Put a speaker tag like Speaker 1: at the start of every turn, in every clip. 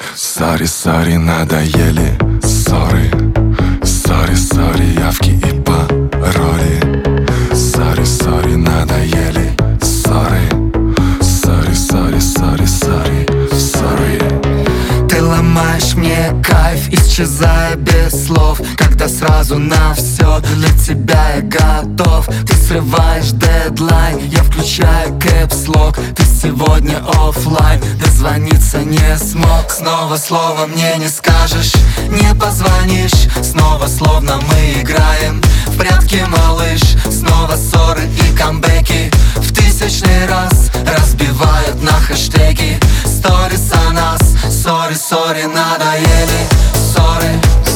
Speaker 1: Сори, сори, надоели ссоры. Сори, сори, явки и пароли. Сори, сори, надоели ссоры. Сори, сори, сори, сори, сори.
Speaker 2: Ты ломаешь мне кайф, исчезая без слов, когда сразу на все для тебя я готов. Ты срываешь дедлайн, я включаю кэпслок. Ты сегодня оффлайн, дозвониться не смог. Снова слово мне не скажешь, не позвонишь. Снова словно мы играем в прятки, малыш. Снова ссоры и камбэки в тысячный раз разбивают на хэштеги сторис о нас. Сори, сори, надоели ссоры.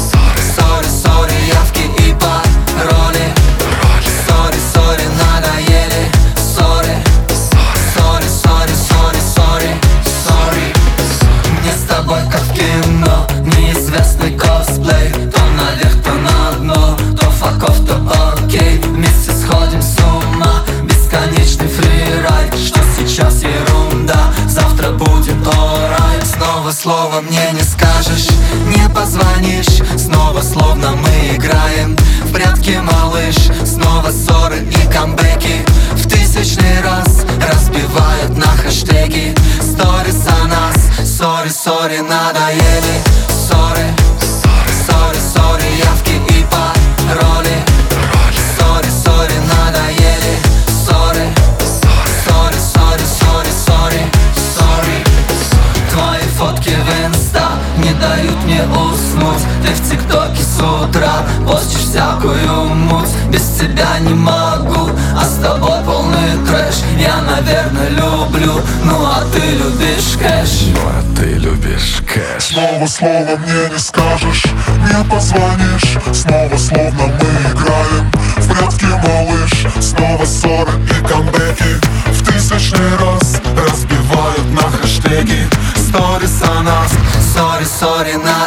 Speaker 2: Сори, сори, явки и пароли. Сори, сори, надоели ссоры. Сори, сори, сори, сори, сори. Мне с тобой как в кино, неизвестный косплей. То наверх, то на дно, то факов, то окей. Вместе сходим с ума, бесконечный фрирайд. Что сейчас ерунда, завтра будет alright. Снова слово мне не скажешь, не позвонишь. Снова словно мы играем в прятки, малыш. Снова ссоры и камбэки в тысячный раз разбивают на хэштеги сторис о нас. Сори, сори, надоели ссоры. Сори, сори, явки и пароли. Сори, сори, надоели ссоры. Сори, сори, сори, сори, сори. Твои фотки в инста не дают мне уснуть. Ты в тиктоке с утра постишь всякую муть. Без тебя не могу, а с тобой полный трэш. Я, наверное, люблю, ну а ты любишь кэш.
Speaker 1: Ну а ты любишь кэш.
Speaker 3: Снова слово мне не скажешь, не позвонишь. Снова словно мы играем в прятки, малыш. Снова ссоры и камбэки в тысячный раз разбивают на хэштеги сторис о нас.
Speaker 2: Сори, сори,